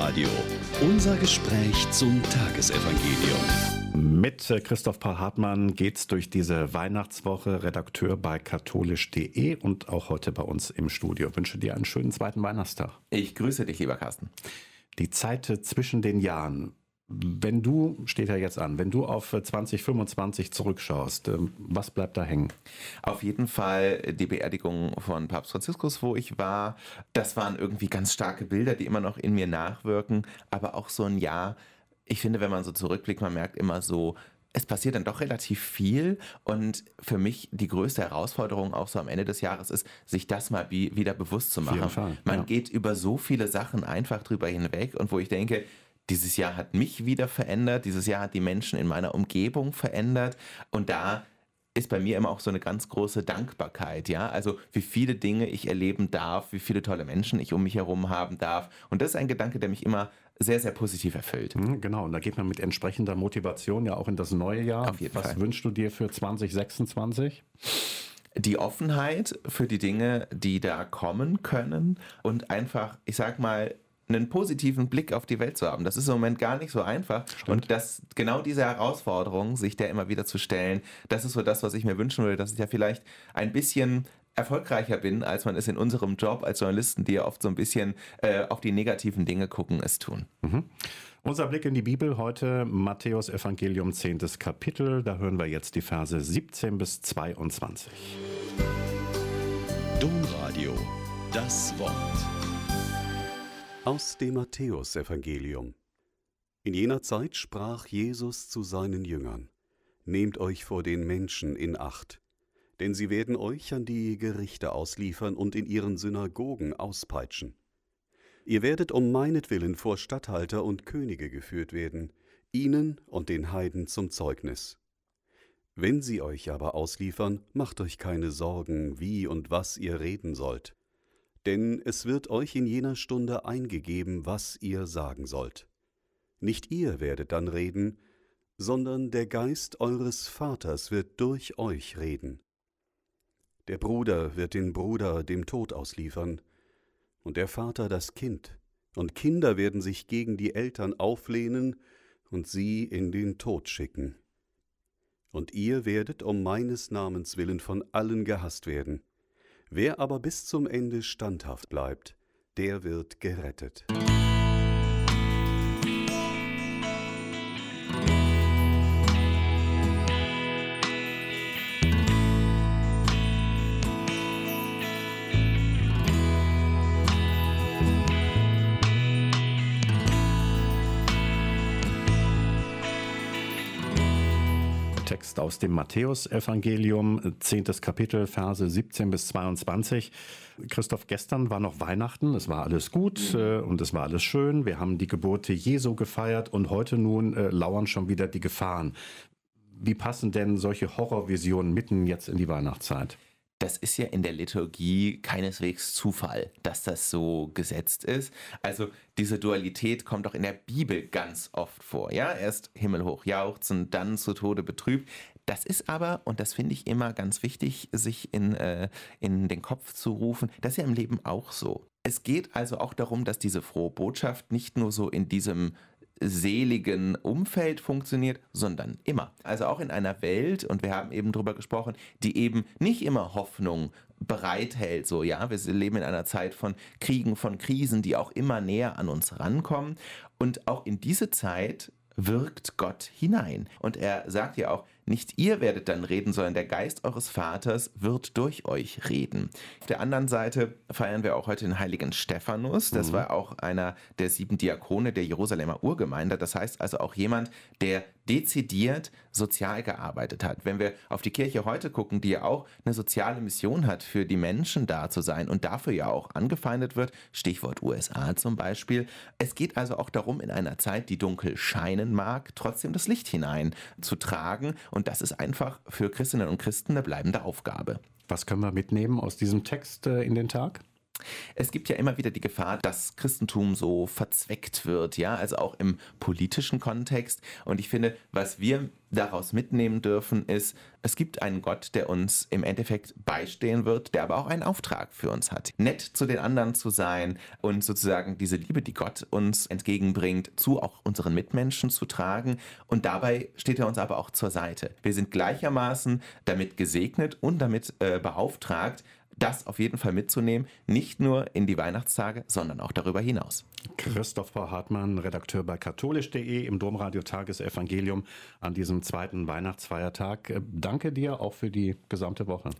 Domradio. Unser Gespräch zum Tagesevangelium. Mit Christoph Paul Hartmann geht's durch diese Weihnachtswoche, Redakteur bei katholisch.de und auch heute bei uns im Studio. Ich wünsche dir einen schönen zweiten Weihnachtstag. Ich grüße dich, lieber Carsten. Die Zeit zwischen den Jahren. Wenn du, steht ja jetzt an, wenn du auf 2025 zurückschaust, was bleibt da hängen? Auf jeden Fall die Beerdigung von Papst Franziskus, wo ich war. Das waren irgendwie ganz starke Bilder, die immer noch in mir nachwirken. Aber auch so ein Jahr, ich finde, wenn man so zurückblickt, man merkt immer so, es passiert dann doch relativ viel. Und für mich die größte Herausforderung auch so am Ende des Jahres ist, sich das mal wieder bewusst zu machen. Man geht über so viele Sachen einfach drüber hinweg und wo ich denke, dieses Jahr hat mich wieder verändert, dieses Jahr hat die Menschen in meiner Umgebung verändert und da ist bei mir immer auch so eine ganz große Dankbarkeit, ja, also wie viele Dinge ich erleben darf, wie viele tolle Menschen ich um mich herum haben darf und das ist ein Gedanke, der mich immer sehr, sehr positiv erfüllt. Genau, und da geht man mit entsprechender Motivation ja auch in das neue Jahr. Auf jeden Fall. Was wünschst du dir für 2026? Die Offenheit für die Dinge, die da kommen können und einfach, ich sag mal, einen positiven Blick auf die Welt zu haben. Das ist im Moment gar nicht so einfach. Stimmt. Und genau diese Herausforderung, sich der immer wieder zu stellen, das ist so das, was ich mir wünschen würde, dass ich ja vielleicht ein bisschen erfolgreicher bin, als man es in unserem Job als Journalisten, die ja oft so ein bisschen auf die negativen Dinge gucken, es tun. Unser Blick in die Bibel heute, Matthäus Evangelium 10. Kapitel. Da hören wir jetzt die Verse 17 bis 22. Domradio, das Wort. Aus dem Matthäusevangelium. In jener Zeit sprach Jesus zu seinen Jüngern: Nehmt euch vor den Menschen in Acht, denn sie werden euch an die Gerichte ausliefern und in ihren Synagogen auspeitschen. Ihr werdet um meinetwillen vor Statthalter und Könige geführt werden, ihnen und den Heiden zum Zeugnis. Wenn sie euch aber ausliefern, macht euch keine Sorgen, wie und was ihr reden sollt. Denn es wird euch in jener Stunde eingegeben, was ihr sagen sollt. Nicht ihr werdet dann reden, sondern der Geist eures Vaters wird durch euch reden. Der Bruder wird den Bruder dem Tod ausliefern, und der Vater das Kind, und Kinder werden sich gegen die Eltern auflehnen und sie in den Tod schicken. Und ihr werdet um meines Namens willen von allen gehasst werden. Wer aber bis zum Ende standhaft bleibt, der wird gerettet. Text aus dem Matthäus-Evangelium, 10. Kapitel, Verse 17 bis 22. Christoph, gestern war noch Weihnachten, es war alles gut und es war alles schön. Wir haben die Geburt Jesu gefeiert und heute nun lauern schon wieder die Gefahren. Wie passen denn solche Horrorvisionen mitten jetzt in die Weihnachtszeit? Das ist ja in der Liturgie keineswegs Zufall, dass das so gesetzt ist. Also diese Dualität kommt auch in der Bibel ganz oft vor. Ja, erst himmelhoch jauchzen, dann zu Tode betrübt. Das ist aber, und das finde ich immer ganz wichtig, sich in den Kopf zu rufen, das ist ja im Leben auch so. Es geht also auch darum, dass diese frohe Botschaft nicht nur so in diesem seligen Umfeld funktioniert, sondern immer. Also auch in einer Welt, und wir haben eben drüber gesprochen, die eben nicht immer Hoffnung bereithält. So, ja, wir leben in einer Zeit von Kriegen, von Krisen, die auch immer näher an uns rankommen. Und auch in diese Zeit wirkt Gott hinein. Und er sagt ja auch, nicht ihr werdet dann reden, sondern der Geist eures Vaters wird durch euch reden. Auf der anderen Seite feiern wir auch heute den heiligen Stephanus. Das war auch einer der 7 Diakone der Jerusalemer Urgemeinde. Das heißt also auch jemand, der dezidiert sozial gearbeitet hat. Wenn wir auf die Kirche heute gucken, die ja auch eine soziale Mission hat, für die Menschen da zu sein und dafür ja auch angefeindet wird, Stichwort USA zum Beispiel. Es geht also auch darum, in einer Zeit, die dunkel scheinen mag, trotzdem das Licht hinein zu tragen. Und das ist einfach für Christinnen und Christen eine bleibende Aufgabe. Was können wir mitnehmen aus diesem Text in den Tag? Es gibt ja immer wieder die Gefahr, dass Christentum so verzweckt wird, ja, also auch im politischen Kontext. Und ich finde, was wir daraus mitnehmen dürfen, ist, es gibt einen Gott, der uns im Endeffekt beistehen wird, der aber auch einen Auftrag für uns hat. Nett zu den anderen zu sein und sozusagen diese Liebe, die Gott uns entgegenbringt, zu auch unseren Mitmenschen zu tragen. Und dabei steht er uns aber auch zur Seite. Wir sind gleichermaßen damit gesegnet und damit beauftragt, das auf jeden Fall mitzunehmen, nicht nur in die Weihnachtstage, sondern auch darüber hinaus. Christopher Hartmann, Redakteur bei katholisch.de im Domradio Tagesevangelium an diesem zweiten Weihnachtsfeiertag. Danke dir auch für die gesamte Woche.